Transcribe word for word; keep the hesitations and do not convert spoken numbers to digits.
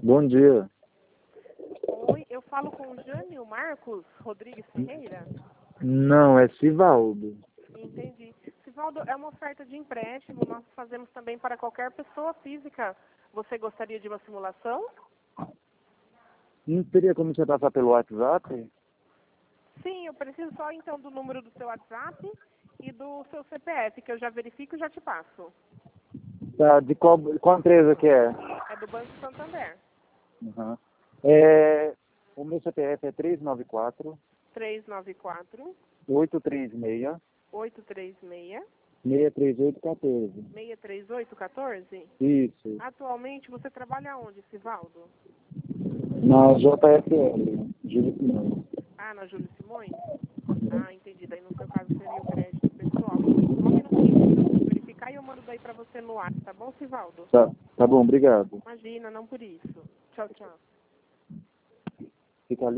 Bom dia. Oi, eu falo com o Jânio Marcos Rodrigues Ferreira? Não, é Sivaldo. Entendi. Sivaldo, é uma oferta de empréstimo, nós fazemos também para qualquer pessoa física. Você gostaria de uma simulação? Não teria como você passar pelo WhatsApp? Sim, eu preciso só então do número do seu WhatsApp e do seu C P F, que eu já verifico e já te passo. Tá, de qual, qual empresa que é? É do Banco Santander. Uhum. É, o meu C P F é três nove quatro, três nove quatro, oito três seis, oito três seis, seis três oito um quatro. seis três oito um quatro. Isso. Atualmente você trabalha onde, Sivaldo? Na J F L, Júlio Simões. Ah, na Júlio Simões? Ah, entendi. Daí no seu caso seria o crédito pessoal. Então, só um minutinho que eu preciso verificar e eu mando daí pra você no ar, tá bom, Sivaldo? Tá, tá bom, obrigado. Imagina, não por isso. Tchau, tchau. Fica ali.